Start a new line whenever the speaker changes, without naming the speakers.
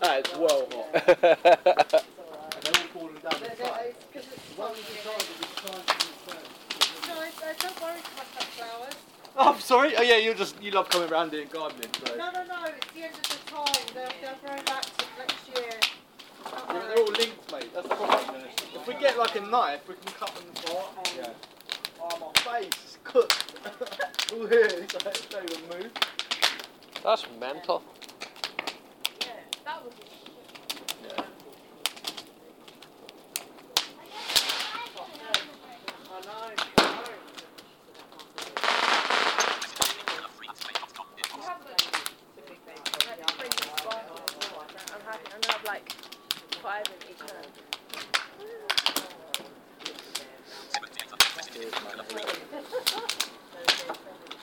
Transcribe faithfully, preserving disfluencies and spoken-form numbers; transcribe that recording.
That is well hot.
And they're all falling down the side.
No, don't worry too much about flowers.
Oh, I'm sorry. Oh yeah, you just you love coming around doing gardening. So.
No, no, no. It's the end of the time. They'll they'll grow back to next year.
Yeah, but they're all linked, mate. That's the problem. If we get like a knife, we can cut them apart. Yeah. Oh, my face is cooked. All here. It's like, don't even move.
That's mental.
Yeah, that was.
Yeah.
I know. I'm happy. I know I've like five in each hand.
Cheers, man.